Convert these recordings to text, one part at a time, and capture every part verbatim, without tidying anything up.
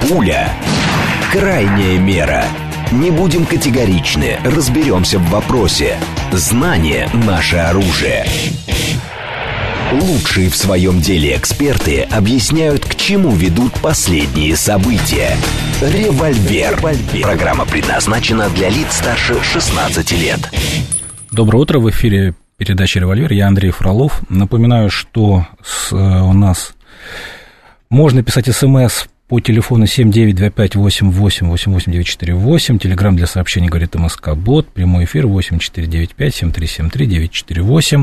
Пуля. Крайняя мера. Не будем категоричны, разберемся в вопросе. Знание – наше оружие. Лучшие в своем деле эксперты объясняют, к чему ведут последние события. Револьвер. Программа предназначена для лиц старше шестнадцати лет. Доброе утро, в эфире передача «Револьвер». Я Андрей Фролов. Напоминаю, что с, у нас можно писать смс по телефону семь девять два пять восемь восемь восемь восемь девять четыре восемь. Телеграм для сообщений говорит МСК-бот. Прямой эфир восемь четыре девять пять семь три семь три девять четыре восемь.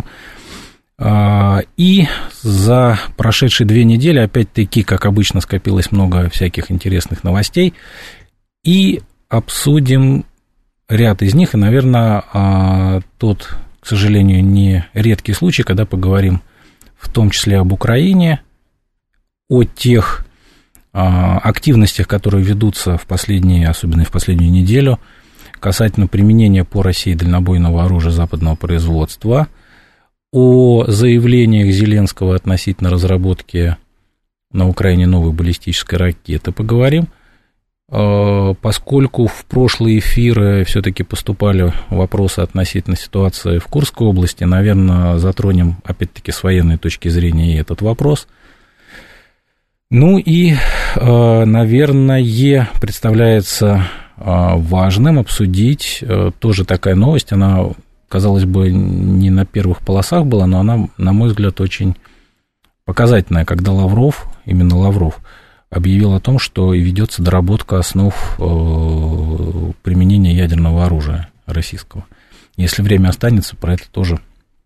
И за прошедшие две недели, опять-таки, как обычно, скопилось много всяких интересных новостей. И обсудим ряд из них. И, наверное, тот, к сожалению, не редкий случай, когда поговорим в том числе об Украине, о тех активностях, которые ведутся в последние, особенно в последнюю неделю, касательно применения по России дальнобойного оружия западного производства, о заявлениях Зеленского относительно разработки на Украине новой баллистической ракеты поговорим, поскольку в прошлые эфиры все-таки поступали вопросы относительно ситуации в Курской области, наверное, затронем, опять-таки, с военной точки зрения и этот вопрос. Ну и, наверное, представляется важным обсудить тоже такая новость, она, казалось бы, не на первых полосах была, но она, на мой взгляд, очень показательная, когда Лавров, именно Лавров, объявил о том, что ведется доработка основ применения ядерного оружия российского. Если время останется, про это тоже,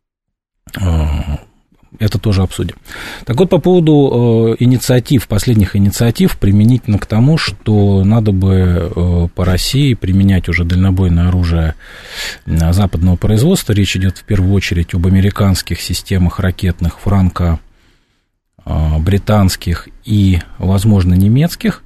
это тоже обсудим. Так вот, по поводу инициатив, последних инициатив, применительно к тому, что надо бы по России применять уже дальнобойное оружие западного производства. Речь идет в первую очередь об американских системах ракетных, франко-британских и, возможно, немецких.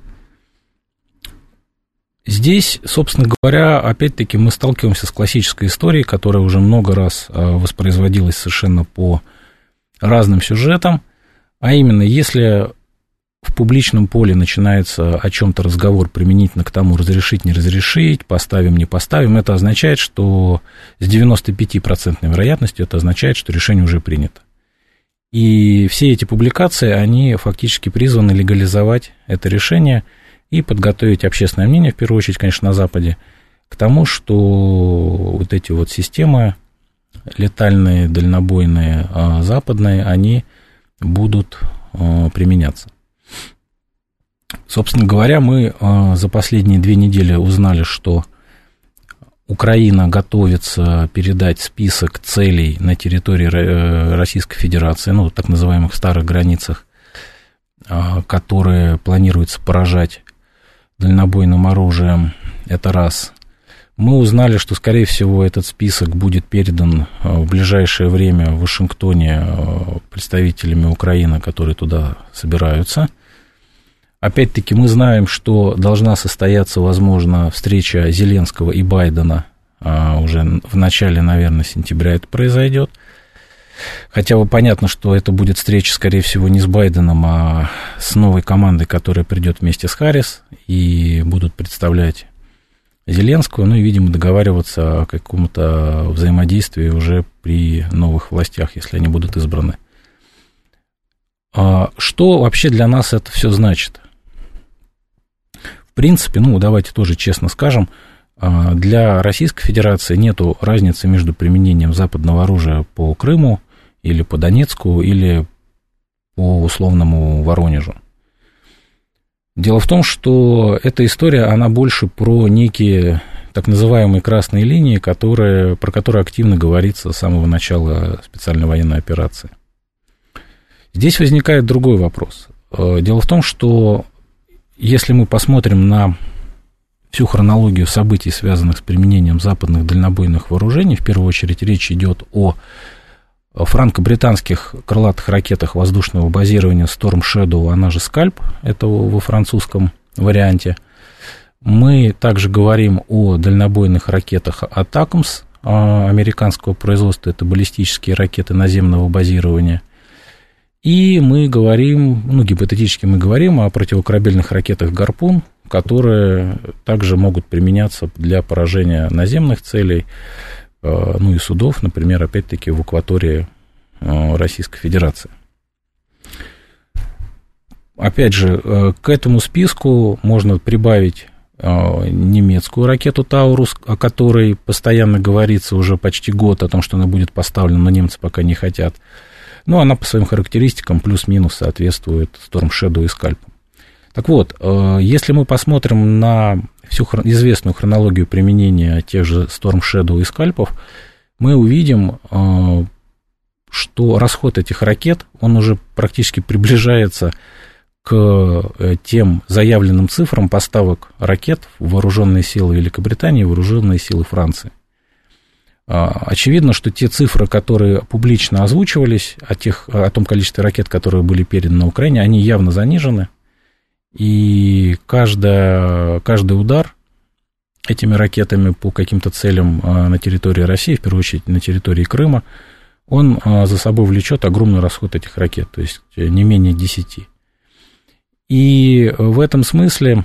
Здесь, собственно говоря, опять-таки мы сталкиваемся с классической историей, которая уже много раз воспроизводилась совершенно по разным сюжетам, а именно, если в публичном поле начинается о чем-то разговор применительно к тому, разрешить, не разрешить, поставим, не поставим, это означает, что с девяносто пять процентов вероятностью это означает, что решение уже принято. И все эти публикации, они фактически призваны легализовать это решение и подготовить общественное мнение, в первую очередь, конечно, на Западе, к тому, что вот эти вот системы летальные, дальнобойные, западные, они будут применяться. Собственно говоря, мы за последние две недели узнали, что Украина готовится передать список целей на территории Российской Федерации, ну, так называемых старых границах, которые планируется поражать дальнобойным оружием. Это раз. Мы узнали, что, скорее всего, этот список будет передан в ближайшее время в Вашингтоне представителями Украины, которые туда собираются. Опять-таки, мы знаем, что должна состояться, возможно, встреча Зеленского и Байдена. Уже в начале, наверное, сентября это произойдет. Хотя бы понятно, что это будет встреча, скорее всего, не с Байденом, а с новой командой, которая придет вместе с Харрис и будут представлять Зеленского, ну и, видимо, договариваться о каком-то взаимодействии уже при новых властях, если они будут избраны. Что вообще для нас это все значит? В принципе, ну, давайте тоже честно скажем, для Российской Федерации нету разницы между применением западного оружия по Крыму или по Донецку или по условному Воронежу. Дело в том, что эта история, она больше про некие так называемые красные линии, которые, про которые активно говорится с самого начала специальной военной операции. Здесь возникает другой вопрос. Дело в том, что если мы посмотрим на всю хронологию событий, связанных с применением западных дальнобойных вооружений, в первую очередь речь идет о франко-британских крылатых ракетах воздушного базирования Storm Shadow, она же Скальп, это во французском варианте. Мы также говорим о дальнобойных ракетах Атакамс американского производства, это баллистические ракеты наземного базирования. И мы говорим, ну, гипотетически мы говорим о противокорабельных ракетах «Гарпун», которые также могут применяться для поражения наземных целей, ну и судов, например, опять-таки в акватории Российской Федерации. Опять же, к этому списку можно прибавить немецкую ракету «Таурус», о которой постоянно говорится уже почти год, о том, что она будет поставлена, но немцы пока не хотят. Но она по своим характеристикам плюс-минус соответствует Storm Shadow и Скальпу. Так вот, если мы посмотрим на всю известную хронологию применения тех же Storm Shadow и Скальпов, мы увидим, что расход этих ракет, он уже практически приближается к тем заявленным цифрам поставок ракет в вооруженные силы Великобритании и вооруженные силы Франции. Очевидно, что те цифры, которые публично озвучивались, о, тех, о том количестве ракет, которые были переданы на Украине, они явно занижены. И каждая, каждый удар этими ракетами по каким-то целям на территории России, в первую очередь на территории Крыма, он за собой влечет огромный расход этих ракет, то есть не менее десяти. И в этом смысле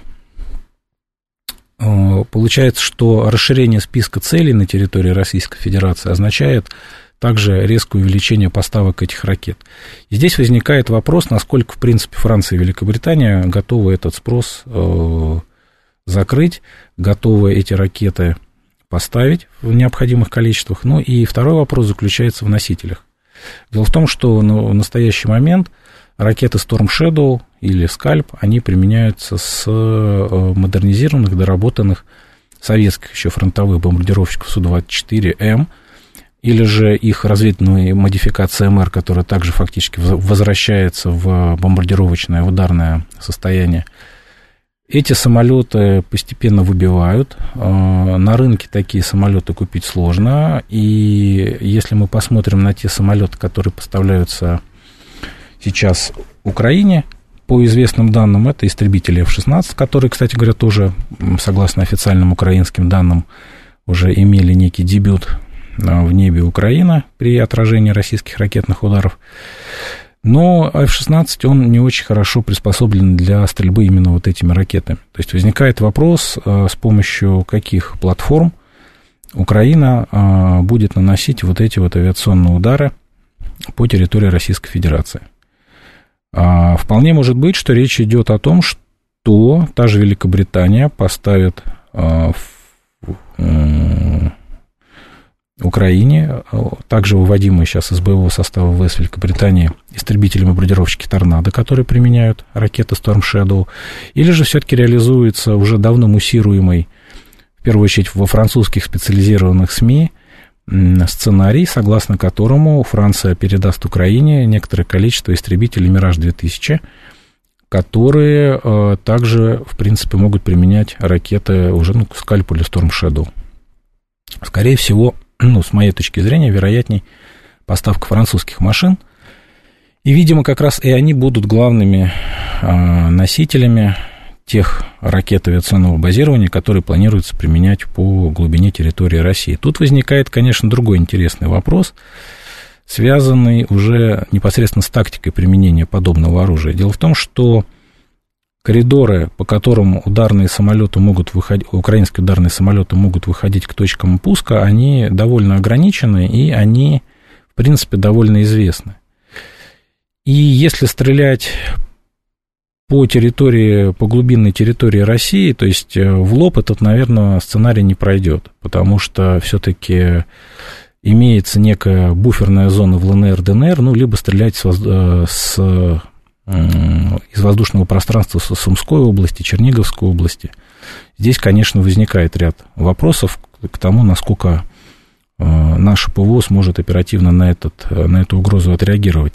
получается, что расширение списка целей на территории Российской Федерации означает также резкое увеличение поставок этих ракет. И здесь возникает вопрос, насколько, в принципе, Франция и Великобритания готовы этот спрос э, закрыть, готовы эти ракеты поставить в необходимых количествах. Ну и второй вопрос заключается в носителях. Дело в том, что в настоящий момент ракеты Storm Shadow или Scalp, они применяются с модернизированных, доработанных советских еще фронтовых бомбардировщиков Су двадцать четыре М, или же их разведывательная модификация Эм Эр, которая также фактически возвращается в бомбардировочное, в ударное состояние. Эти самолеты постепенно выбивают. На рынке такие самолеты купить сложно. И если мы посмотрим на те самолеты, которые поставляются сейчас Украине, по известным данным, это истребители эф шестнадцать, которые, кстати говоря, тоже, согласно официальным украинским данным, уже имели некий дебют в небе Украины при отражении российских ракетных ударов. Но эф шестнадцать, он не очень хорошо приспособлен для стрельбы именно вот этими ракетами. То есть возникает вопрос, с помощью каких платформ Украина будет наносить вот эти вот авиационные удары по территории Российской Федерации. Вполне может быть, что речь идет о том, что та же Великобритания поставит в Украине, также выводимые сейчас из боевого состава ВВС Великобритании, истребители-бомбардировщики «Торнадо», которые применяют ракеты Storm Shadow, или же все-таки реализуется уже давно муссируемый, в первую очередь во французских специализированных СМИ, сценарий, согласно которому Франция передаст Украине некоторое количество истребителей «Мираж две тысячи», которые э, также, в принципе, могут применять ракеты уже, ну, «Скальп» или «Storm Shadow». Скорее всего, ну, с моей точки зрения, вероятней поставка французских машин. И, видимо, как раз и они будут главными э, носителями тех ракет авиационного базирования, которые планируется применять по глубине территории России. Тут возникает, конечно, другой интересный вопрос, связанный уже непосредственно с тактикой применения подобного оружия. Дело в том, что коридоры, по которым ударные самолеты могут выходить, украинские ударные самолеты могут выходить к точкам пуска, они довольно ограничены, и они, в принципе, довольно известны. И если стрелять по территории, по глубинной территории России, то есть в лоб этот, наверное, сценарий не пройдет, потому что все-таки имеется некая буферная зона в ЛНР, ДНР, ну, либо стрелять с, с, из воздушного пространства с Сумской области, Черниговской области. Здесь, конечно, возникает ряд вопросов к тому, насколько наше ПВО сможет оперативно на, этот, на эту угрозу отреагировать.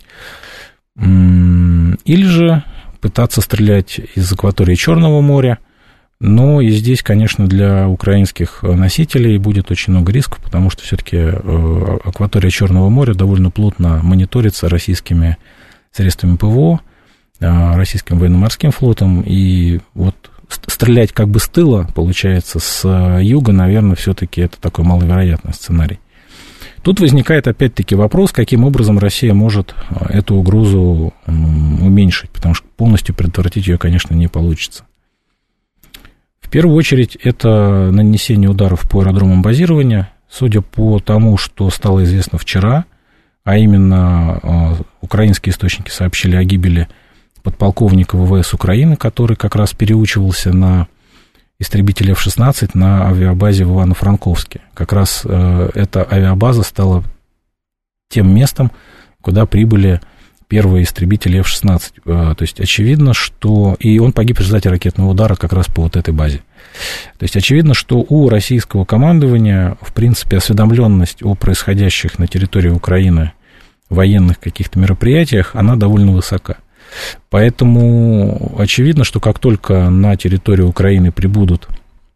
Или же пытаться стрелять из акватории Черного моря, но и здесь, конечно, для украинских носителей будет очень много рисков, потому что все-таки акватория Черного моря довольно плотно мониторится российскими средствами ПВО, российским военно-морским флотом, и вот стрелять как бы с тыла, получается, с юга, наверное, все-таки это такой маловероятный сценарий. Тут возникает опять-таки вопрос, каким образом Россия может эту угрозу уменьшить, потому что полностью предотвратить ее, конечно, не получится. В первую очередь, это нанесение ударов по аэродромам базирования. Судя по тому, что стало известно вчера, а именно украинские источники сообщили о гибели подполковника ВВС Украины, который как раз переучивался на истребители эф шестнадцать на авиабазе в Ивано-Франковске. Как раз э, эта авиабаза стала тем местом, куда прибыли первые истребители эф шестнадцать. Э, то есть очевидно, что... И он погиб в результате ракетного удара как раз по вот этой базе. То есть очевидно, что у российского командования, в принципе, осведомленность о происходящих на территории Украины военных каких-то мероприятиях, она довольно высока. Поэтому очевидно, что как только на территорию Украины прибудут,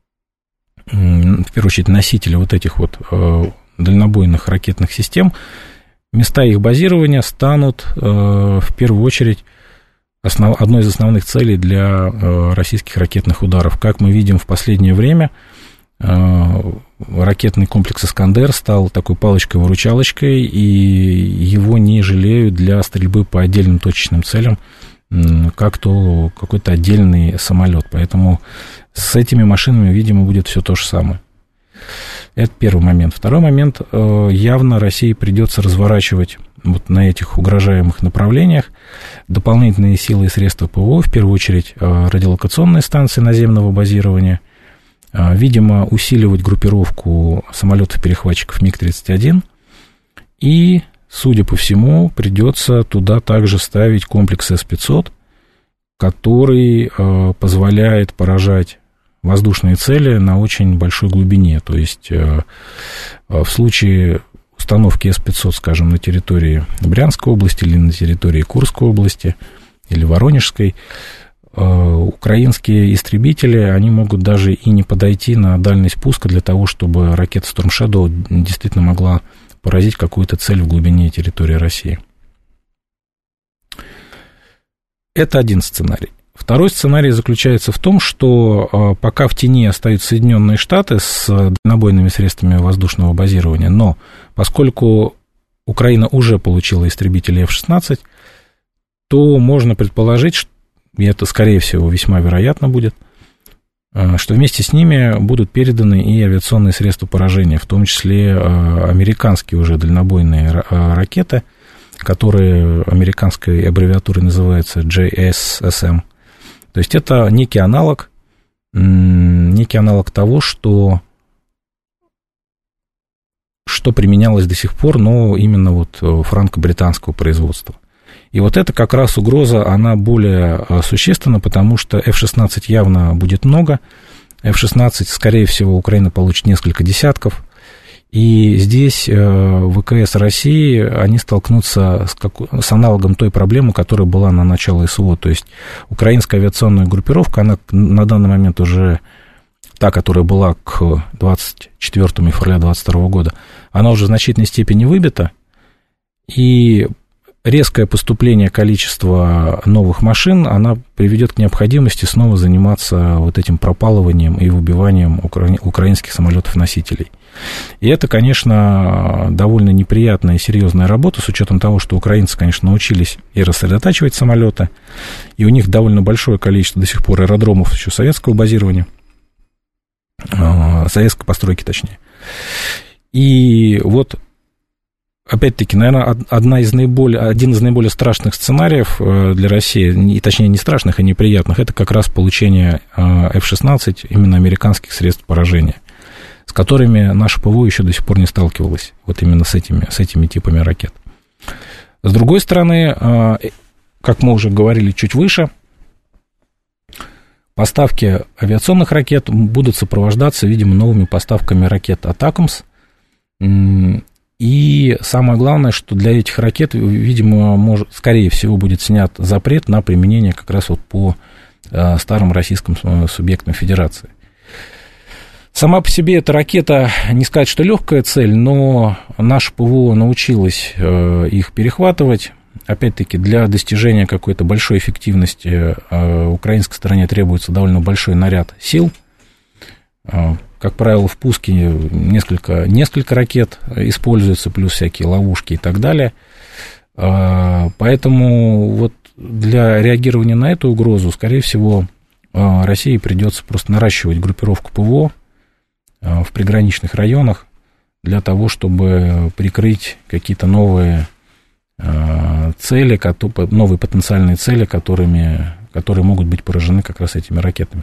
в первую очередь, носители вот этих вот дальнобойных ракетных систем, места их базирования станут в первую очередь основ, одной из основных целей для российских ракетных ударов. Как мы видим в последнее время, ракетный комплекс «Искандер» стал такой палочкой-выручалочкой, и его не жалеют для стрельбы по отдельным точечным целям, как то какой-то отдельный самолет. Поэтому с этими машинами, видимо, будет все то же самое. Это первый момент. Второй момент. Явно России придется разворачивать вот на этих угрожаемых направлениях дополнительные силы и средства ПВО, в первую очередь радиолокационные станции наземного базирования, видимо, усиливать группировку самолетов-перехватчиков миг тридцать один, и, судя по всему, придется туда также ставить комплекс эс пятьсот, который э, позволяет поражать воздушные цели на очень большой глубине. То есть э, в случае установки эс пятьсот, скажем, на территории Брянской области или на территории Курской области или Воронежской, украинские истребители, они могут даже и не подойти на дальность пуска для того, чтобы ракета Storm Shadow действительно могла поразить какую-то цель в глубине территории России. Это один сценарий. Второй сценарий заключается в том, что пока в тени остаются Соединенные Штаты с дальнобойными средствами воздушного базирования, но поскольку Украина уже получила истребители эф шестнадцать, то можно предположить, что, и это, скорее всего, весьма вероятно будет, что вместе с ними будут переданы и авиационные средства поражения, в том числе американские уже дальнобойные ракеты, которые американской аббревиатурой называются джей эс эс эм. То есть это некий аналог, некий аналог того, что, что применялось до сих пор, но именно вот франко-британского производства. И вот эта как раз угроза, она более существенна, потому что эф шестнадцать явно будет много. эф шестнадцать, скорее всего, Украина получит несколько десятков. И здесь ВКС России, они столкнутся с, как, с аналогом той проблемы, которая была на начало СВО. То есть украинская авиационная группировка, она на данный момент уже, та, которая была к двадцать четвёртому февраля двадцать второго года, она уже в значительной степени выбита. И резкое поступление количества новых машин, она приведет к необходимости снова заниматься вот этим пропалыванием и выбиванием укра... украинских самолетов-носителей. И это, конечно, довольно неприятная и серьезная работа, с учетом того, что украинцы, конечно, научились и рассредотачивать самолеты, и у них довольно большое количество до сих пор аэродромов еще советского базирования, советской постройки, точнее. И вот, опять-таки, наверное, одна из наиболее, один из наиболее страшных сценариев для России, и, точнее, не страшных, а неприятных, это как раз получение эф шестнадцать, именно американских средств поражения, с которыми наше ПВО еще до сих пор не сталкивалось, вот именно с этими, с этими типами ракет. С другой стороны, как мы уже говорили чуть выше, поставки авиационных ракет будут сопровождаться, видимо, новыми поставками ракет атакамс. И самое главное, что для этих ракет, видимо, может, скорее всего, будет снят запрет на применение как раз вот по э, старым российским субъектам Федерации. Сама по себе эта ракета, не сказать, что легкая цель, но наше ПВО научилось э, их перехватывать. Опять-таки, для достижения какой-то большой эффективности э, украинской стороне требуется довольно большой наряд сил. Как правило, в пуске несколько, несколько ракет используется, плюс всякие ловушки и так далее. Поэтому вот для реагирования на эту угрозу, скорее всего, России придется просто наращивать группировку ПВО в приграничных районах для того, чтобы прикрыть какие-то новые цели, новые потенциальные цели, которыми, которые могут быть поражены как раз этими ракетами.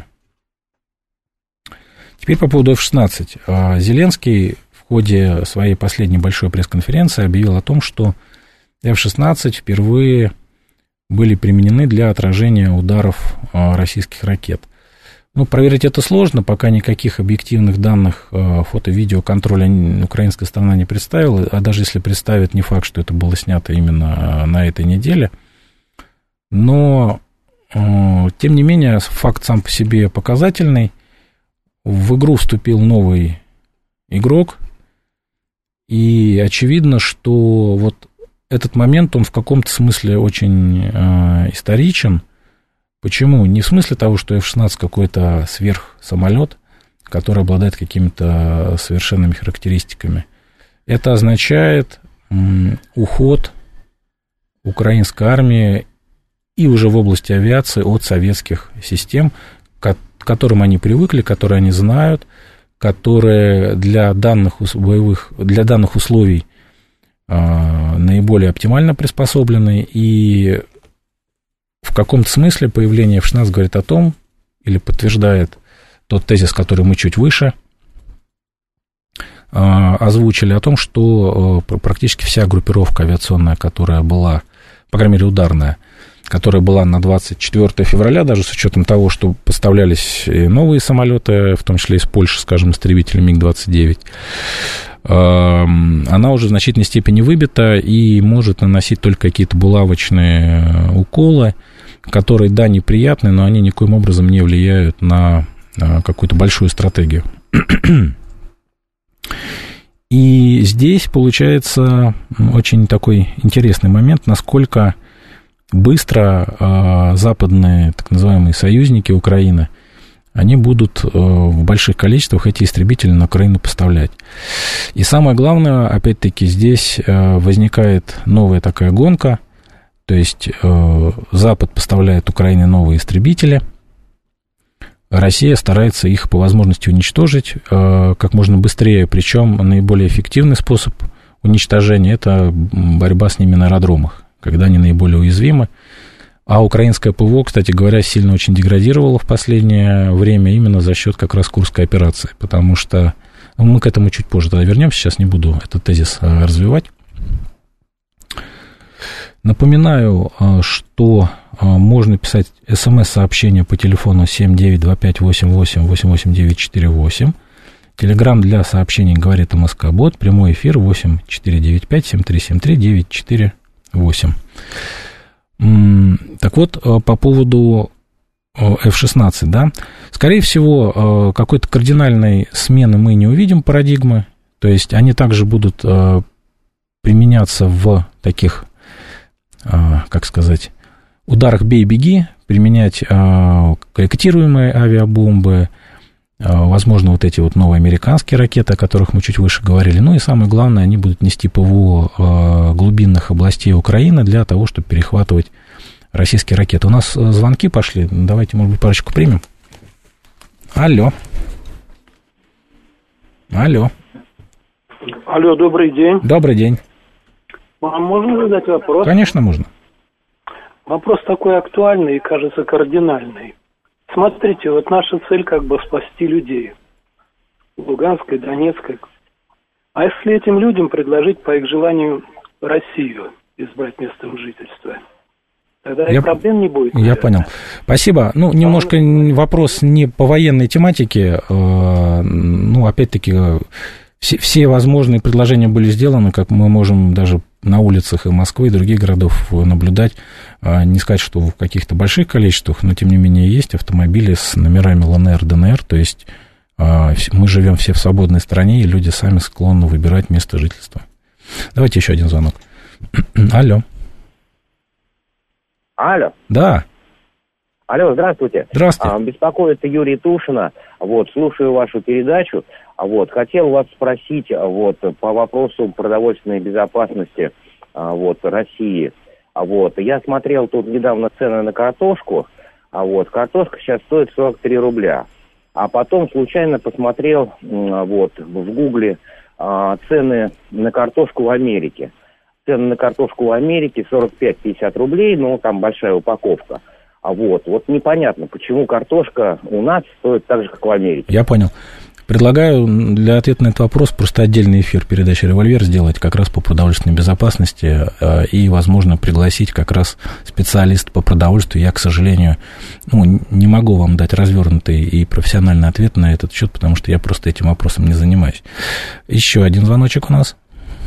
Теперь по поводу эф шестнадцать. Зеленский в ходе своей последней большой пресс-конференции объявил о том, что эф шестнадцать впервые были применены для отражения ударов российских ракет. Ну, проверить это сложно, пока никаких объективных данных фото-видеоконтроля украинская сторона не представила, а даже если представит, не факт, что это было снято именно на этой неделе. Но, тем не менее, факт сам по себе показательный. В игру вступил новый игрок, и очевидно, что вот этот момент, он в каком-то смысле очень э, историчен. Почему? Не в смысле того, что эф шестнадцать какой-то сверхсамолет, который обладает какими-то совершенными характеристиками. Это означает м, уход украинской армии и уже в области авиации от советских систем, к которым они привыкли, которые они знают, которые для данных боевых, для данных условий э, наиболее оптимально приспособлены. И в каком-то смысле появление эф шестнадцать говорит о том, или подтверждает тот тезис, который мы чуть выше э, озвучили, о том, что э, практически вся группировка авиационная, которая была, по крайней мере, ударная, которая была на двадцать четвёртое февраля, даже с учетом того, что поставлялись новые самолеты, в том числе из Польши, скажем, истребители миг двадцать девять, она уже в значительной степени выбита и может наносить только какие-то булавочные уколы, которые, да, неприятны, но они никоим образом не влияют на какую-то большую стратегию. И здесь получается очень такой интересный момент, насколько быстро э, западные, так называемые, союзники Украины, они будут э, в больших количествах эти истребители на Украину поставлять. И самое главное, опять-таки, здесь э, возникает новая такая гонка, то есть э, Запад поставляет Украине новые истребители, Россия старается их по возможности уничтожить э, как можно быстрее, причем наиболее эффективный способ уничтожения – это борьба с ними на аэродромах, когда они наиболее уязвимы. А украинское ПВО, кстати говоря, сильно очень деградировало в последнее время именно за счет как раз Курской операции, потому что ну, мы к этому чуть позже тогда вернемся, сейчас не буду этот тезис развивать. Напоминаю, что можно писать смс-сообщение по телефону семь девять два пять восемь восемь восемь восемь девять четыре восемь. Телеграм для сообщений говорит МСК-бот, прямой эфир восемь четыре девять пять семь три семь три девять четыре восемь. Так вот, по поводу эф шестнадцать, да, скорее всего, какой-то кардинальной смены мы не увидим парадигмы, то есть они также будут применяться в таких, как сказать, ударах бей-беги, применять корректируемые авиабомбы, возможно, вот эти вот новые американские ракеты, о которых мы чуть выше говорили. Ну и самое главное, они будут нести ПВО глубинных областей Украины для того, чтобы перехватывать российские ракеты. У нас звонки пошли. Давайте, может быть, парочку примем. Алло. Алло. Алло, добрый день. Добрый день. Вам можно задать вопрос? Конечно, можно. Вопрос такой актуальный и, кажется, кардинальный. Смотрите, вот наша цель как бы спасти людей. Луганской, Донецкой. А если этим людям предложить по их желанию Россию избрать местом жительства, тогда я, и проблем не будет. Я понял. Спасибо. Ну, немножко а, вопрос не по военной тематике. Ну, опять-таки, все, все возможные предложения были сделаны, как мы можем даже на улицах и Москвы, и других городов наблюдать. Не сказать, что в каких-то больших количествах, но, тем не менее, есть автомобили с номерами ЛНР, ДНР, то есть мы живем все в свободной стране, и люди сами склонны выбирать место жительства. Давайте еще один звонок. Алло. Алло. Да. Алло, здравствуйте. Здравствуйте. А, беспокоит Юрий Тушина. Вот, слушаю вашу передачу. А, вот, хотел вас спросить а, вот, по вопросу продовольственной безопасности а, вот, России. А, вот, я смотрел тут недавно цены на картошку. А, вот, картошка сейчас стоит сорок три рубля. А потом случайно посмотрел а, вот, в Гугле а, цены на картошку в Америке. Цены на картошку в Америке сорок пять - пятьдесят рублей, ну, там большая упаковка. А вот, вот непонятно, почему картошка у нас стоит так же, как в Америке. Я понял. Предлагаю для ответа на этот вопрос просто отдельный эфир передачи «Револьвер» сделать как раз по продовольственной безопасности и, возможно, пригласить как раз специалиста по продовольствию. Я, к сожалению, ну, не могу вам дать развернутый и профессиональный ответ на этот счет, потому что я просто этим вопросом не занимаюсь. Еще один звоночек у нас.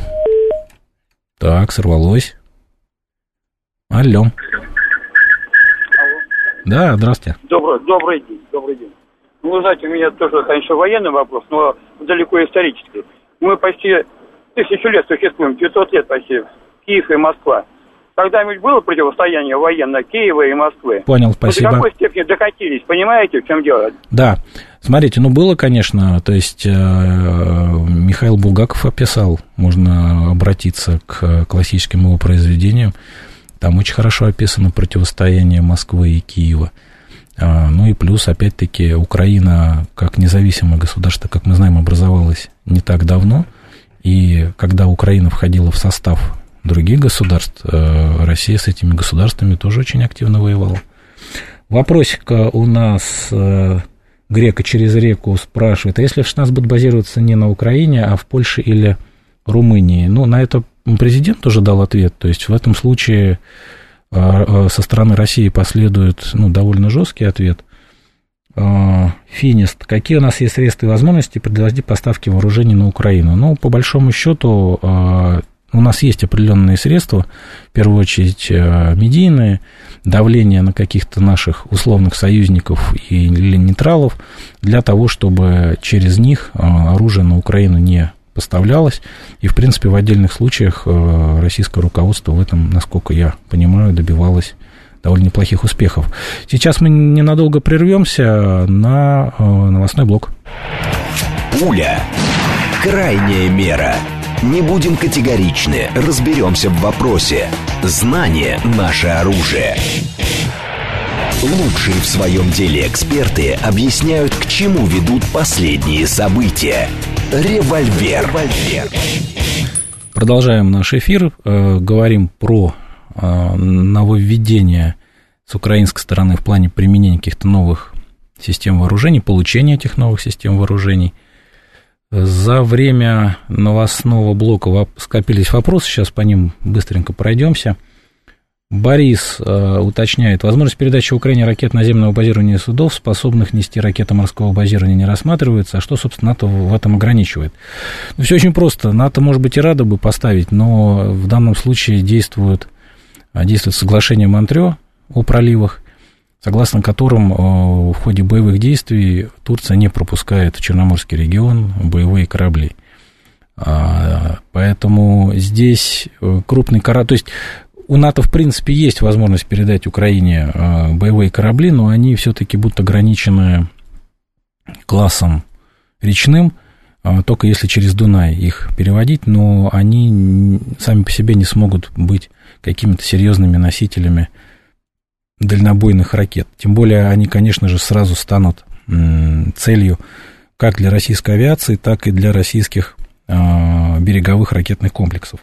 Так, сорвалось. Алло. Да, здравствуйте. Добрый, добрый день, добрый день. Ну, вы знаете, у меня тоже, конечно, военный вопрос, но далеко исторический. Мы почти тысячу лет существуем, девятьсот лет почти, Киев и Москва. Когда-нибудь было противостояние военное Киева и Москвы? Понял, спасибо. До какой степени докатились, понимаете, в чем дело? Да, смотрите, ну было, конечно, то есть э, Михаил Булгаков описал, можно обратиться к классическим его произведениям. Там очень хорошо описано противостояние Москвы и Киева. Ну и плюс, опять-таки, Украина, как независимое государство, как мы знаем, образовалась не так давно. И когда Украина входила в состав других государств, Россия с этими государствами тоже очень активно воевала. Вопросик у нас Грека через реку спрашивает, а если эф шестнадцать будет базироваться не на Украине, а в Польше или Румынии? Ну, на это президент уже дал ответ, то есть в этом случае со стороны России последует, ну, довольно жесткий ответ. Финист. Какие у нас есть средства и возможности предотвратить поставки вооружений на Украину? Ну, по большому счету, у нас есть определенные средства, в первую очередь медийные, давление на каких-то наших условных союзников или нейтралов, для того, чтобы через них оружие на Украину не поставлялось, и, в принципе, в отдельных случаях российское руководство в этом, насколько я понимаю, добивалось довольно неплохих успехов. Сейчас мы ненадолго прервемся на новостной блок. Пуля. Крайняя мера. Не будем категоричны, разберемся в вопросе. Знание – наше оружие. Лучшие в своем деле эксперты объясняют, к чему ведут последние события. Револьвер. Револьвер. Продолжаем наш эфир. Говорим про нововведения с украинской стороны в плане применения каких-то новых систем вооружений, получения этих новых систем вооружений. За время новостного блока скопились вопросы, сейчас по ним быстренько пройдемся. Борис э, уточняет, возможность передачи Украине ракет наземного базирования судов, способных нести ракеты морского базирования, не рассматривается. А что, собственно, НАТО в этом ограничивает? Ну, все очень просто. НАТО, может быть, и рада бы поставить, но в данном случае действует, действует соглашение Монтрео о проливах, согласно которым э, в ходе боевых действий Турция не пропускает в Черноморский регион боевые корабли. А, поэтому здесь крупный корабль... То есть у НАТО, в принципе, есть возможность передать Украине э, боевые корабли, но они все-таки будут ограничены классом речным, э, только если через Дунай их переводить, но они сами по себе не смогут быть какими-то серьезными носителями дальнобойных ракет. Тем более они, конечно же, сразу станут э, целью как для российской авиации, так и для российских э, береговых ракетных комплексов.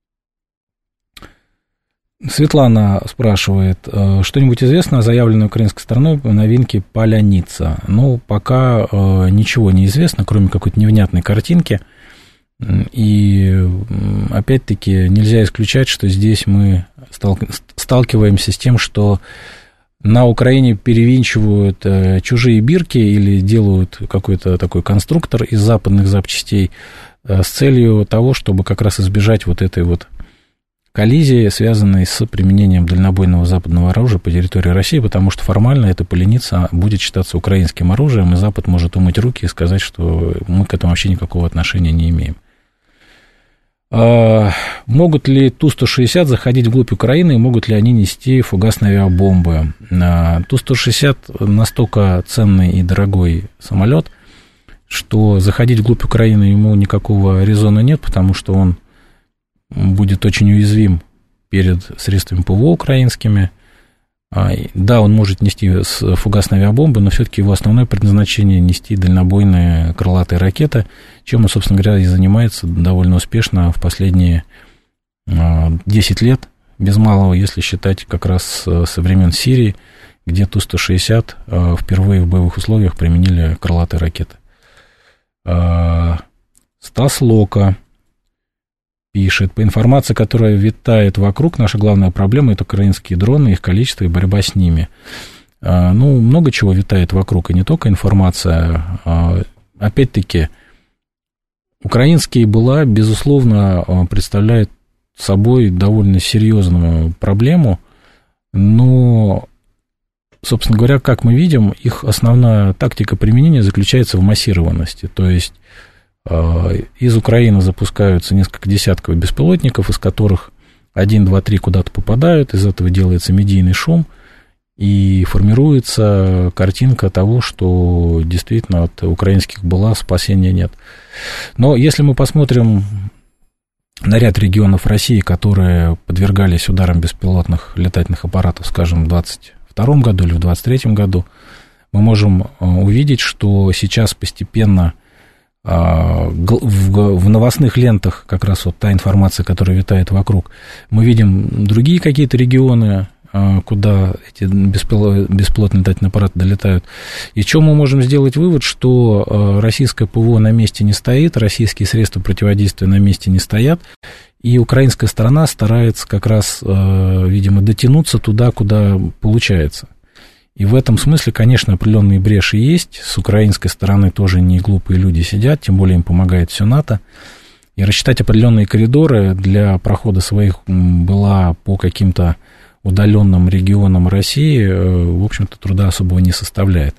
Светлана спрашивает, что-нибудь известно о заявленной украинской стороной новинке «Поляница»? Ну, пока ничего не известно, кроме какой-то невнятной картинки. И, опять-таки, нельзя исключать, что здесь мы сталкиваемся с тем, что на Украине перевинчивают чужие бирки или делают какой-то такой конструктор из западных запчастей с целью того, чтобы как раз избежать вот этой вот коллизии, связанные с применением дальнобойного западного оружия по территории России, потому что формально эта поляница будет считаться украинским оружием, и Запад может умыть руки и сказать, что мы к этому вообще никакого отношения не имеем. Могут ли Ту сто шестьдесят заходить вглубь Украины и могут ли они нести фугасные авиабомбы? Ту сто шестьдесят настолько ценный и дорогой самолет, что заходить вглубь Украины ему никакого резона нет, потому что он будет очень уязвим перед средствами ПВО украинскими. Да, он может нести фугасные авиабомбы, но все-таки его основное предназначение — нести дальнобойные крылатые ракеты, чем он, собственно говоря, и занимается довольно успешно в последние десять лет, без малого, если считать как раз со времен Сирии, где Ту сто шестьдесят впервые в боевых условиях применили крылатые ракеты. Стас Лока пишет: по информации, которая витает вокруг, наша главная проблема — это украинские дроны, их количество и борьба с ними. Ну, много чего витает вокруг, и не только информация. Опять-таки, украинские БелА, безусловно, представляют собой довольно серьезную проблему, но, собственно говоря, как мы видим, их основная тактика применения заключается в массированности, то есть из Украины запускаются несколько десятков беспилотников, из которых один, два, три куда-то попадают, из этого делается медийный шум, и формируется картинка того, что действительно от украинских БелА спасения нет. Но если мы посмотрим на ряд регионов России, которые подвергались ударам беспилотных летательных аппаратов, скажем, в двадцать втором году или в двадцать третьем году, мы можем увидеть, что сейчас постепенно в новостных лентах, как раз вот та информация, которая витает вокруг, мы видим другие какие-то регионы, куда эти беспилотные летательные аппараты долетают. И что мы можем сделать вывод, что российское ПВО на месте не стоит, российские средства противодействия на месте не стоят, и украинская сторона старается как раз, видимо, дотянуться туда, куда получается. И в этом смысле, конечно, определенные бреши есть. С украинской стороны тоже не глупые люди сидят, тем более им помогает все НАТО. И рассчитать определенные коридоры для прохода своих БелА по каким-то удаленным регионам России, в общем-то, труда особого не составляет.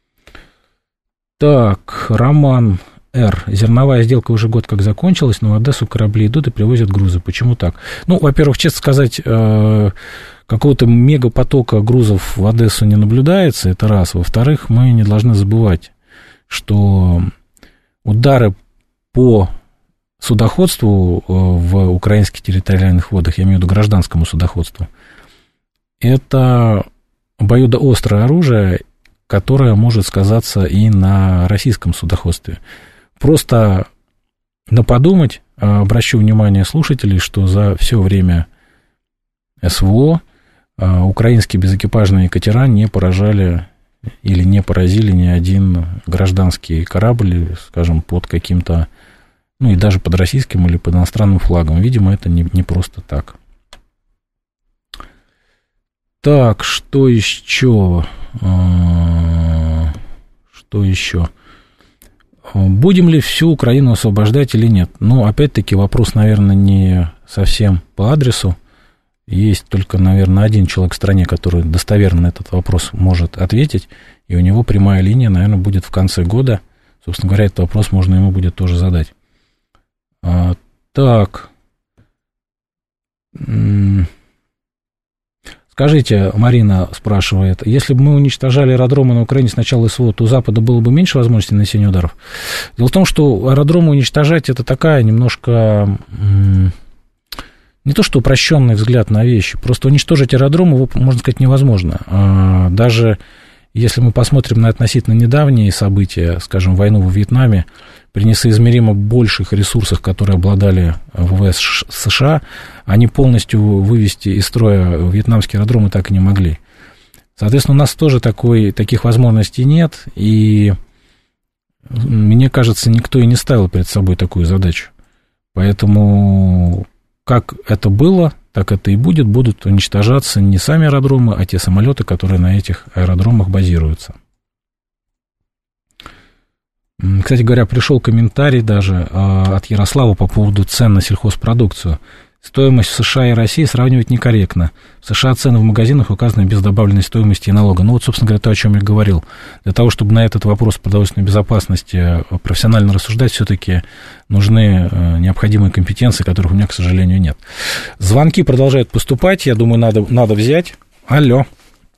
Так, Роман Р. Зерновая сделка уже год как закончилась, но в Одессу корабли идут и привозят грузы. Почему так? Ну, во-первых, честно сказать, какого-то мегапотока грузов в Одессу не наблюдается, это раз. Во-вторых, мы не должны забывать, что удары по судоходству в украинских территориальных водах, я имею в виду гражданскому судоходству, это обоюдоострое оружие, которое может сказаться и на российском судоходстве. Просто на подумать, обращу внимание слушателей, что за все время СВО украинские безэкипажные катера не поражали или не поразили ни один гражданский корабль, скажем, под каким-то, ну и даже под российским или под иностранным флагом. Видимо, это не, не просто так. Так, что еще? Что еще? Будем ли всю Украину освобождать или нет? Ну, опять-таки, вопрос, наверное, не совсем по адресу. Есть только, наверное, один человек в стране, который достоверно на этот вопрос может ответить, и у него прямая линия, наверное, будет в конце года. Собственно говоря, этот вопрос можно ему будет тоже задать. А, так. Скажите, Марина спрашивает, если бы мы уничтожали аэродромы на Украине с начала СВО, то у Запада было бы меньше возможностей нанесения ударов? Дело в том, что аэродромы уничтожать — это такая немножко... Не то что упрощенный взгляд на вещи, просто уничтожить аэродром, его, можно сказать, невозможно. Даже если мы посмотрим на относительно недавние события, скажем, войну во Вьетнаме, при несоизмеримо больших ресурсах, которые обладали ВВС США, они полностью вывести из строя вьетнамские аэродромы так и не могли. Соответственно, у нас тоже такой, таких возможностей нет, и мне кажется, никто и не ставил перед собой такую задачу. Поэтому... Как это было, так это и будет. Будут уничтожаться не сами аэродромы, а те самолеты, которые на этих аэродромах базируются. Кстати говоря, пришел комментарий даже от Ярослава по поводу цен на сельхозпродукцию. Стоимость в США и России сравнивать некорректно. В США цены в магазинах указаны без добавленной стоимости и налога. Ну вот, собственно говоря, то, о чем я говорил. Для того, чтобы на этот вопрос продовольственной безопасности профессионально рассуждать, все-таки нужны необходимые компетенции, которых у меня, к сожалению, нет. Звонки продолжают поступать. Я думаю, надо, надо взять. Алло.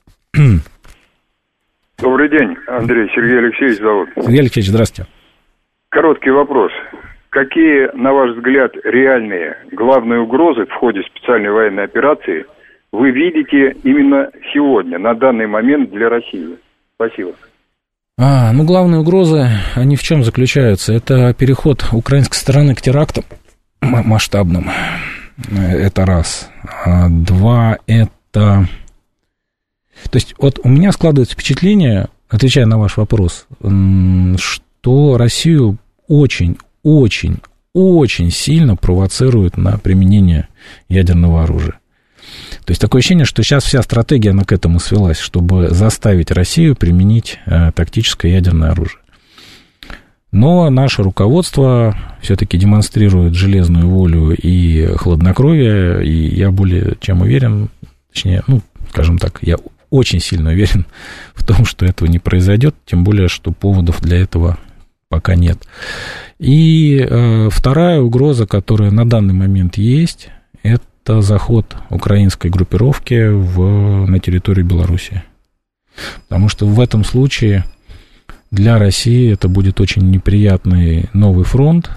Добрый день, Андрей. Сергей Алексеевич зовут. Сергей Алексеевич, здравствуйте. Короткий вопрос. Какие, на ваш взгляд, реальные главные угрозы в ходе специальной военной операции вы видите именно сегодня, на данный момент для России? Спасибо. А, ну, главные угрозы, они в чем заключаются? Это переход украинской стороны к терактам масштабным. Это раз. А, два, это... То есть, вот у меня складывается впечатление, отвечая на ваш вопрос, что Россию очень... очень, очень сильно провоцирует на применение ядерного оружия. То есть такое ощущение, что сейчас вся стратегия, она к этому свелась, чтобы заставить Россию применить э, тактическое ядерное оружие. Но наше руководство все-таки демонстрирует железную волю и хладнокровие, и я более чем уверен, точнее, ну, скажем так, я очень сильно уверен в том, что этого не произойдет, тем более, что поводов для этого пока нет. И э, вторая угроза, которая на данный момент есть, это заход украинской группировки в, на территорию Беларуси. Потому что в этом случае для России это будет очень неприятный новый фронт.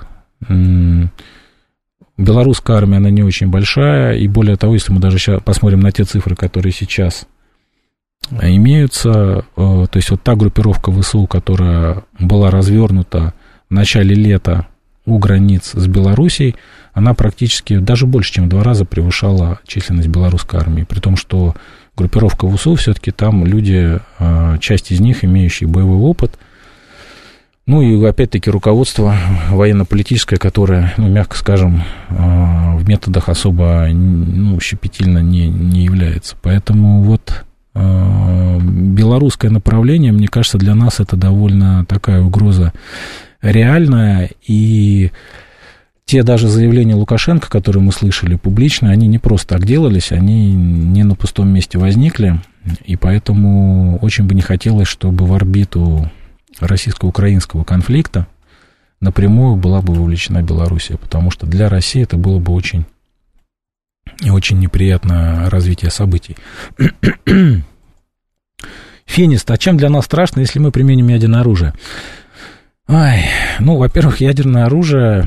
Белорусская армия, она не очень большая, и более того, если мы даже сейчас посмотрим на те цифры, которые сейчас имеются, то есть вот та группировка ВСУ, которая была развернута в начале лета у границ с Белоруссией, она практически даже больше, чем в два раза превышала численность белорусской армии, при том, что группировка ВСУ, все-таки там люди, часть из них, имеющие боевой опыт, ну и опять-таки руководство военно-политическое, которое, ну, мягко скажем, в методах особо, ну, щепетильно не, не является. Поэтому вот белорусское направление, мне кажется, для нас это довольно такая угроза реальная, и те даже заявления Лукашенко, которые мы слышали публично, они не просто так делались, они не на пустом месте возникли, и поэтому очень бы не хотелось, чтобы в орбиту российско-украинского конфликта напрямую была бы вовлечена Белоруссия, потому что для России это было бы очень и очень неприятное развитие событий. Финист, а чем для нас страшно, если мы применим ядерное оружие? Ай, ну, во-первых, ядерное оружие,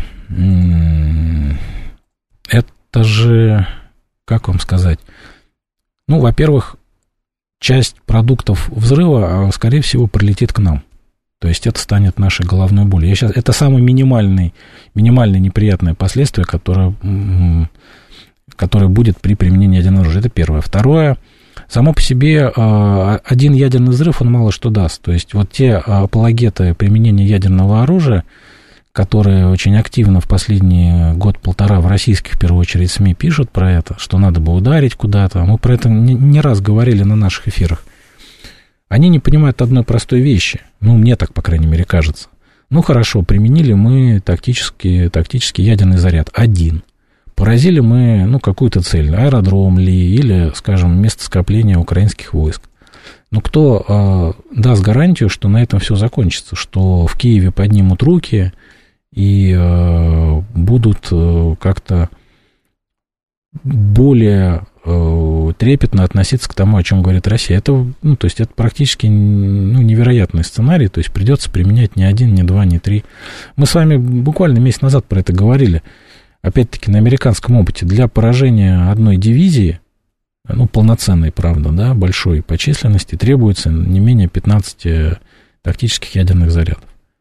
это же, как вам сказать, ну, во-первых, часть продуктов взрыва, скорее всего, прилетит к нам. То есть это станет нашей головной болью. Я сейчас, это самое минимальное, минимальное неприятное последствие, которое, которое будет при применении ядерного оружия. Это первое. Второе. Само по себе один ядерный взрыв, он мало что даст. То есть вот те апологеты применения ядерного оружия, которые очень активно в последний год-полтора в российских, в первую очередь, СМИ пишут про это, что надо бы ударить куда-то. Мы про это не, не раз говорили на наших эфирах. Они не понимают одной простой вещи. Ну, мне так, по крайней мере, кажется. Ну, хорошо, применили мы тактический, тактический ядерный заряд. Один. Поразили мы, ну, какую-то цель, аэродром ли, или, скажем, место скопления украинских войск. Но кто э, даст гарантию, что на этом все закончится, что в Киеве поднимут руки и э, будут э, как-то более э, трепетно относиться к тому, о чем говорит Россия. Это, ну, то есть это практически, ну, невероятный сценарий, то есть придется применять не один, не два, не три. Мы с вами буквально месяц назад про это говорили. Опять-таки, на американском опыте для поражения одной дивизии, ну, полноценной, правда, да, большой по численности, требуется не менее пятнадцать тактических ядерных зарядов.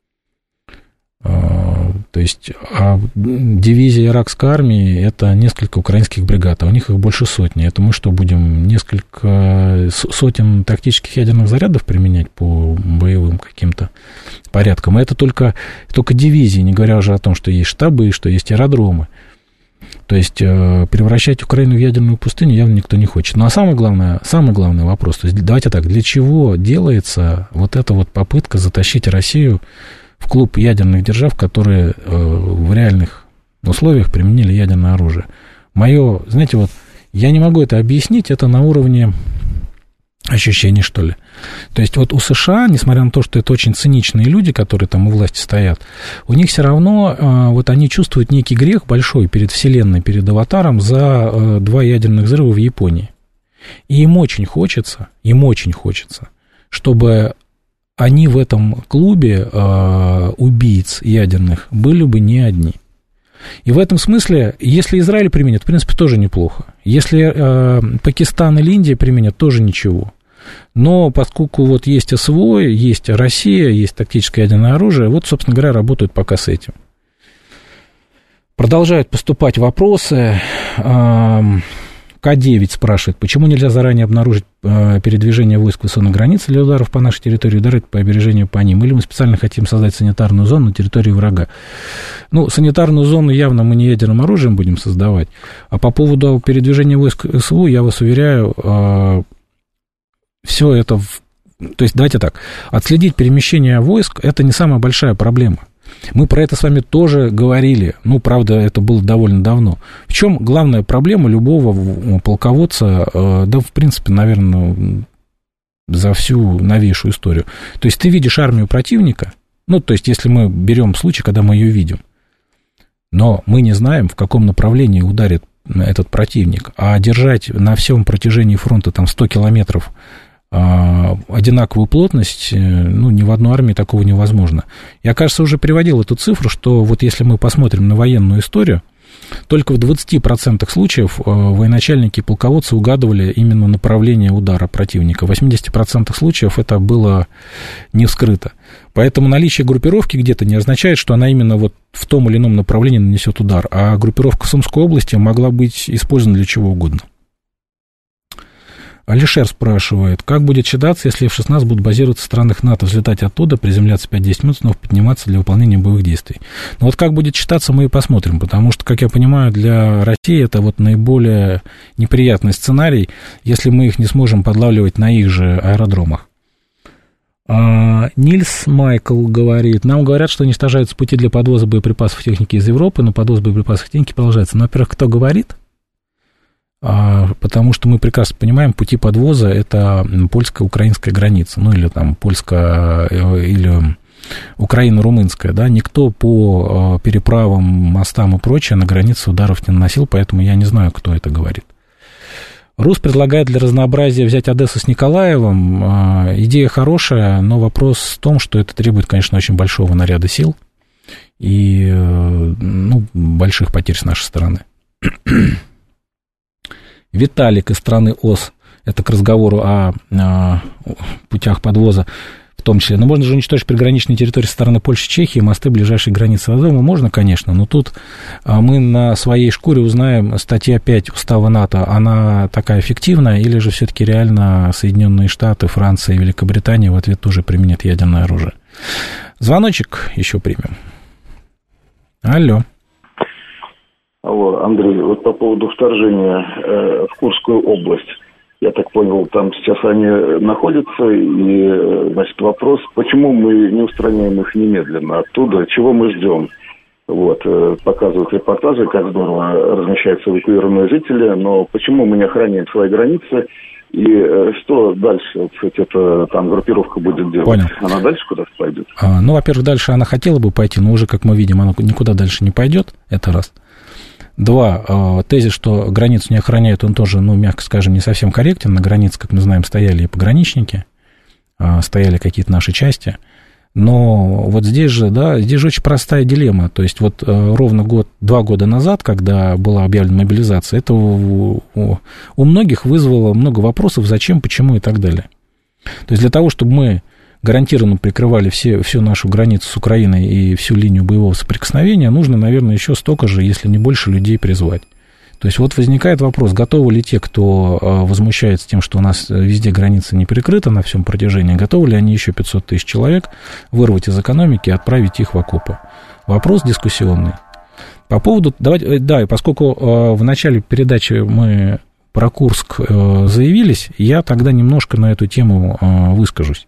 То есть, а дивизия иракской армии — это несколько украинских бригад, а у них их больше сотни. Это мы что, будем несколько сотен тактических ядерных зарядов применять по боевым каким-то порядкам? Это только, только дивизии, не говоря уже о том, что есть штабы, что есть аэродромы. То есть превращать Украину в ядерную пустыню явно никто не хочет. Ну, а самый главный, самый главный вопрос, то есть давайте так, для чего делается вот эта вот попытка затащить Россию в клуб ядерных держав, которые в реальных условиях применили ядерное оружие? Мое, знаете, вот, я не могу это объяснить, это на уровне ощущений, что ли. То есть вот у США, несмотря на то, что это очень циничные люди, которые там у власти стоят, у них все равно, вот они чувствуют некий грех большой перед Вселенной, перед Аватаром за два ядерных взрыва в Японии. И им очень хочется, им очень хочется, чтобы они в этом клубе убийц ядерных были бы не одни. И в этом смысле, если Израиль применит, в принципе, тоже неплохо. Если э, Пакистан или Индия применят, тоже ничего. Но поскольку вот есть СВО, есть Россия, есть тактическое ядерное оружие, вот, собственно говоря, работают пока с этим. Продолжают поступать вопросы. Э, К девять спрашивает, почему нельзя заранее обнаружить э, передвижение войск высотной границы для ударов по нашей территории, ударить по опережению по ним? Или мы специально хотим создать санитарную зону на территории врага? Ну, санитарную зону явно мы не ядерным оружием будем создавать. А по поводу передвижения войск СВО, я вас уверяю, э, все это... В... То есть, давайте так, отследить перемещение войск – это не самая большая проблема. Мы про это с вами тоже говорили, ну, правда, это было довольно давно. В чем главная проблема любого полководца, да, в принципе, наверное, за всю новейшую историю? То есть ты видишь армию противника, ну, то есть если мы берем случай, когда мы ее видим, но мы не знаем, в каком направлении ударит этот противник, а держать на всем протяжении фронта там сто километров одинаковую плотность, ну, ни в одной армии такого невозможно. Я, кажется, уже приводил эту цифру, что вот если мы посмотрим на военную историю, только в двадцати процентах случаев военачальники и полководцы угадывали именно направление удара противника. В восьмидесяти процентах случаев это было не вскрыто. Поэтому наличие группировки где-то не означает, что она именно вот в том или ином направлении нанесет удар. А группировка в Сумской области могла быть использована для чего угодно. Алишер спрашивает, как будет считаться, если эф шестнадцать будут базироваться в странах НАТО, взлетать оттуда, приземляться пять-десять минут, снова подниматься для выполнения боевых действий? Но вот как будет считаться, мы и посмотрим, потому что, как я понимаю, для России это вот наиболее неприятный сценарий, если мы их не сможем подлавливать на их же аэродромах. А, Нильс Майкл говорит, нам говорят, что уничтожаются пути для подвоза боеприпасов и техники из Европы, но подвоз боеприпасов и техники продолжается. Но, во-первых, кто говорит? Потому что мы прекрасно понимаем, пути подвоза – это польско-украинская граница, ну, или там польско- или Украина-румынская, да, никто по переправам, мостам и прочее на границе ударов не наносил, поэтому я не знаю, кто это говорит. Рус предлагает для разнообразия взять Одессу с Николаевым. Идея хорошая, но вопрос в том, что это требует, конечно, очень большого наряда сил и, ну, больших потерь с нашей стороны. Виталик из страны ОС, это к разговору о, о путях подвоза в том числе. Но можно же уничтожить приграничные территории со стороны Польши, Чехии, мосты, ближайшие границы Родома. Можно, конечно, но тут мы на своей шкуре узнаем, статья пять Устава НАТО, она такая эффективная, или же все-таки реально Соединенные Штаты, Франция и Великобритания в ответ тоже применят ядерное оружие. Звоночек еще примем. Алло. Алло, Андрей, вот по поводу вторжения э, в Курскую область. Я так понял, там сейчас они находятся, и, значит, вопрос, почему мы не устраняем их немедленно оттуда, чего мы ждем? Вот, э, показывают репортажи, как здорово размещаются эвакуированные жители, но почему мы не охраняем свои границы, и э, что дальше, вот, это, там группировка будет делать? Понял. Она дальше куда-то пойдет? А, ну, во-первых, дальше она хотела бы пойти, но уже, как мы видим, она никуда дальше не пойдет, это раз. Два, тезис, что границу не охраняют, он тоже, ну, мягко скажем, не совсем корректен. На границе, как мы знаем, стояли и пограничники, стояли какие-то наши части. Но вот здесь же, да, здесь же очень простая дилемма. То есть вот ровно год, два года назад, когда была объявлена мобилизация, это у, у, у многих вызвало много вопросов, зачем, почему и так далее. То есть для того, чтобы мы гарантированно прикрывали все, всю нашу границу с Украиной и всю линию боевого соприкосновения, нужно, наверное, еще столько же, если не больше, людей призвать. То есть вот возникает вопрос, готовы ли те, кто возмущается тем, что у нас везде граница не прикрыта на всем протяжении, готовы ли они еще пятьсот тысяч человек вырвать из экономики и отправить их в окопы? Вопрос дискуссионный. По поводу, давайте, да, и поскольку в начале передачи мы про Курск заявились, я тогда немножко на эту тему выскажусь.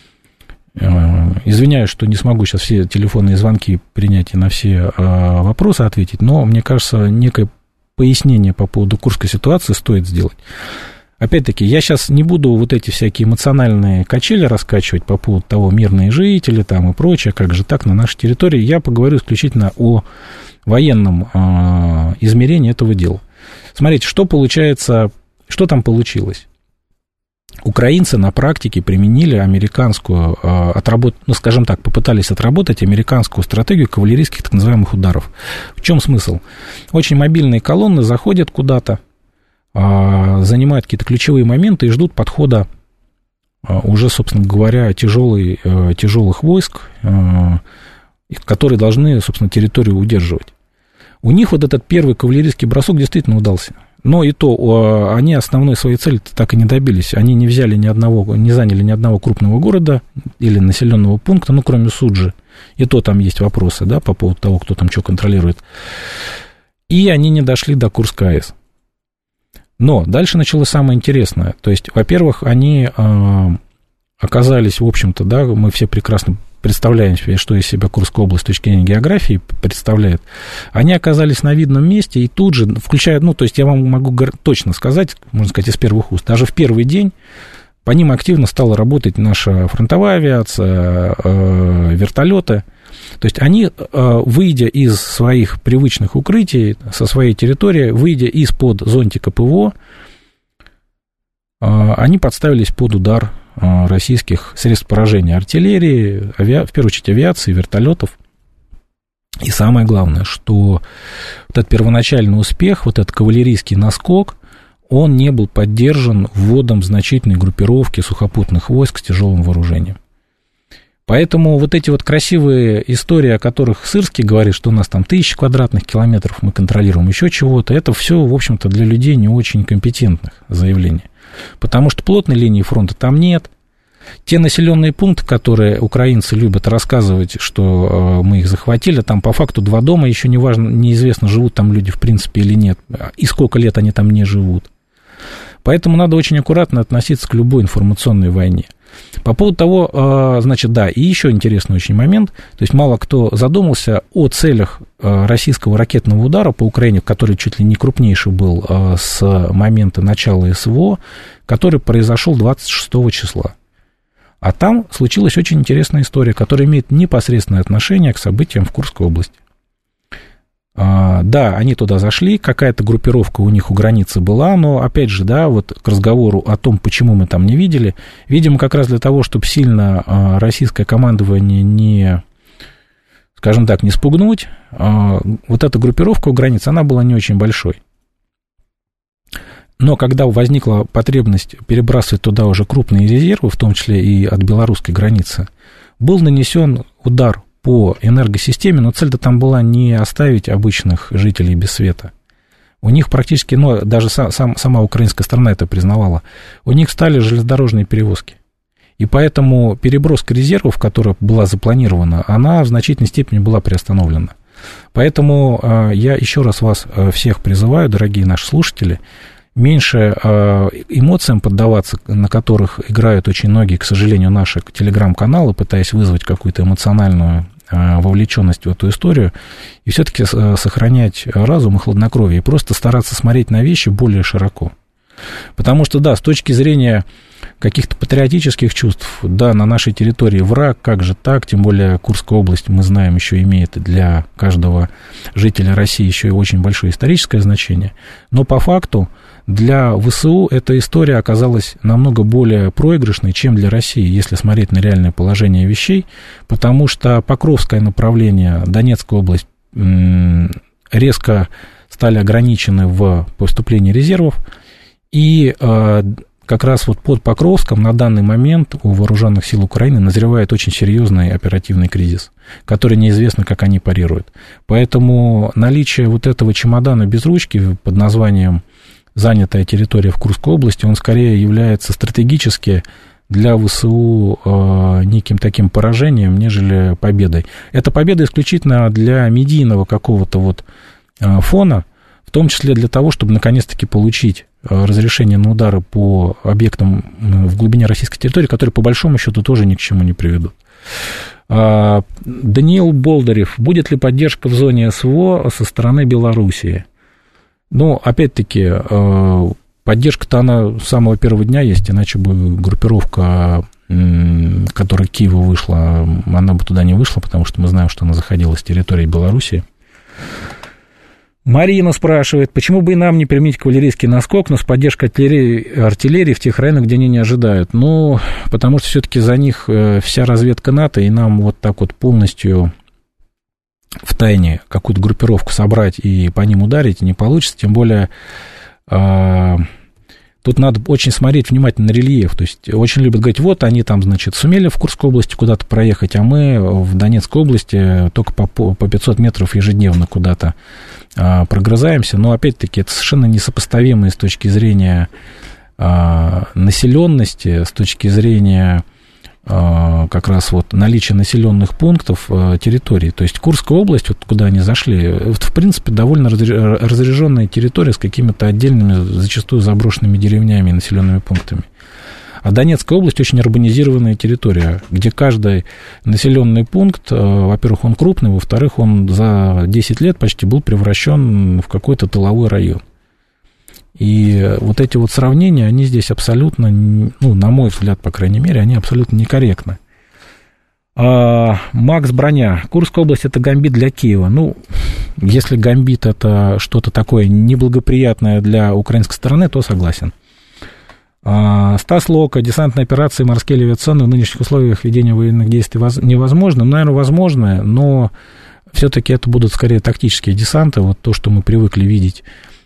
Извиняюсь, что не смогу сейчас все телефонные звонки принять и на все вопросы ответить, но, мне кажется, некое пояснение по поводу курской ситуации стоит сделать. Опять-таки, я сейчас не буду вот эти всякие эмоциональные качели раскачивать по поводу того, мирные жители там и прочее, как же так на нашей территории. Я поговорю исключительно о военном э, измерении этого дела. Смотрите, что получается, что там получилось. Украинцы на практике применили американскую, э, отработ... ну, скажем так, попытались отработать американскую стратегию кавалерийских так называемых ударов. В чем смысл? Очень мобильные колонны заходят куда-то, занимают какие-то ключевые моменты и ждут подхода уже, собственно говоря, тяжелый, тяжелых войск, которые должны, собственно, территорию удерживать. У них вот этот первый кавалерийский бросок действительно удался. Но и то они основной своей цели так и не добились. Они не взяли ни одного, не заняли ни одного крупного города или населенного пункта, ну, кроме Суджи. И то там есть вопросы, да, по поводу того, кто там что контролирует. И они не дошли до Курской АЭС. Но дальше началось самое интересное. То есть, во-первых, они э, оказались, в общем-то, да, мы все прекрасно представляем себе, что из себя Курская область с точки зрения географии представляет. Они оказались на видном месте и тут же, включая, ну, то есть я вам могу точно сказать, можно сказать, из первых уст, даже в первый день по ним активно стала работать наша фронтовая авиация, э, вертолеты. То есть они, выйдя из своих привычных укрытий, со своей территории, выйдя из-под зонтика ПВО, они подставились под удар российских средств поражения артиллерии, авиа... в первую очередь авиации, вертолетов. И самое главное, что вот этот первоначальный успех, вот этот кавалерийский наскок, он не был поддержан вводом значительной группировки сухопутных войск с тяжелым вооружением. Поэтому вот эти вот красивые истории, о которых Сырский говорит, что у нас там тысячи квадратных километров мы контролируем, еще чего-то, это все, в общем-то, для людей не очень компетентных заявлений. Потому что плотной линии фронта там нет. Те населенные пункты, которые украинцы любят рассказывать, что мы их захватили, там по факту два дома, еще не важно, неизвестно, живут там люди в принципе или нет, и сколько лет они там не живут. Поэтому надо очень аккуратно относиться к любой информационной войне. По поводу того, значит, да, и еще интересный очень момент, то есть мало кто задумался о целях российского ракетного удара по Украине, который чуть ли не крупнейший был с момента начала СВО, который произошел двадцать шестого числа. А там случилась очень интересная история, которая имеет непосредственное отношение к событиям в Курской области. Да, они туда зашли, какая-то группировка у них у границы была, но, опять же, да, вот к разговору о том, почему мы там не видели, видимо, как раз для того, чтобы сильно российское командование не, скажем так, не спугнуть, вот эта группировка у границы, она была не очень большой. Но когда возникла потребность перебрасывать туда уже крупные резервы, в том числе и от белорусской границы, был нанесен удар по энергосистеме, но цель-то там была не оставить обычных жителей без света. У них практически, ну, даже сам, сам, сама украинская сторона это признавала, у них стали железнодорожные перевозки. И поэтому переброска резервов, которая была запланирована, она в значительной степени была приостановлена. Поэтому э, я еще раз вас э, всех призываю, дорогие наши слушатели, меньше э, эмоциям поддаваться, на которых играют очень многие, к сожалению, наши телеграм-каналы, пытаясь вызвать какую-то эмоциональную э, вовлеченность в эту историю, и все-таки э, сохранять разум и хладнокровие, и просто стараться смотреть на вещи более широко. Потому что, да, с точки зрения каких-то патриотических чувств, да, на нашей территории враг, как же так, тем более Курская область, мы знаем, еще имеет для каждого жителя России еще и очень большое историческое значение, но по факту для ВСУ эта история оказалась намного более проигрышной, чем для России, если смотреть на реальное положение вещей, потому что Покровское направление, Донецкая область резко стали ограничены в поступлении резервов, и э, как раз вот под Покровском на данный момент у вооруженных сил Украины назревает очень серьезный оперативный кризис, который неизвестно, как они парируют. Поэтому наличие вот этого чемодана без ручки под названием «Занятая территория в Курской области», он скорее является стратегически для ВСУ э, неким таким поражением, нежели победой. Это победа исключительно для медийного какого-то вот э, фона, в том числе для того, чтобы наконец-таки получить разрешение на удары по объектам в глубине российской территории, которые по большому счету тоже ни к чему не приведут. Даниил Болдырев. Будет ли поддержка в зоне СВО со стороны Белоруссии? Ну, опять-таки, поддержка-то она с самого первого дня есть, иначе бы группировка, которая к Киеву вышла, она бы туда не вышла, потому что мы знаем, что она заходила с территории Белоруссии. Марина спрашивает, почему бы и нам не применить кавалерийский наскок, но с поддержкой артиллерии, артиллерии в тех районах, где они не ожидают? Ну, потому что все-таки за них вся разведка НАТО, и нам вот так вот полностью в тайне какую-то группировку собрать и по ним ударить не получится, тем более тут надо очень смотреть внимательно на рельеф, то есть очень любят говорить, вот они там, значит, сумели в Курской области куда-то проехать, а мы в Донецкой области только по, по пятьсот метров ежедневно куда-то а, прогрызаемся, но опять-таки это совершенно несопоставимые с точки зрения а, населенности, с точки зрения а, как раз вот наличия населенных пунктов а, территорий, то есть Курская область, вот куда они зашли, это, в принципе, довольно разряженная территория с какими-то отдельными, зачастую заброшенными деревнями и населенными пунктами. А Донецкая область очень урбанизированная территория, где каждый населенный пункт, во-первых, он крупный, во-вторых, он за десять лет почти был превращен в какой-то тыловой район. И вот эти вот сравнения, они здесь абсолютно, ну, на мой взгляд, по крайней мере, они абсолютно некорректны. А, Макс Броня. Курская область – это гамбит для Киева. Ну, если гамбит – это что-то такое неблагоприятное для украинской стороны, то согласен. А, Стас Лока. Десантные операции, морские или авиационные в нынешних условиях ведения военных действий воз... невозможно. Наверное, возможно, но все-таки это будут скорее тактические десанты. Вот то, что мы привыкли видеть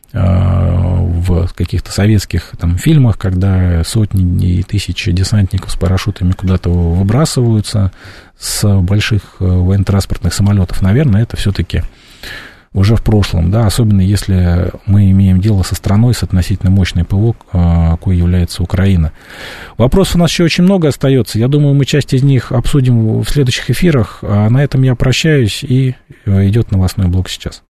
в каких-то советских там фильмах, когда сотни и тысячи десантников с парашютами куда-то выбрасываются с больших военно-транспортных самолетов, наверное, это все-таки уже в прошлом, да, особенно если мы имеем дело со страной с относительно мощной ПВО, какой является Украина. Вопросов у нас еще очень много остается. Я думаю, мы часть из них обсудим в следующих эфирах. А на этом я прощаюсь, и идет новостной блок сейчас.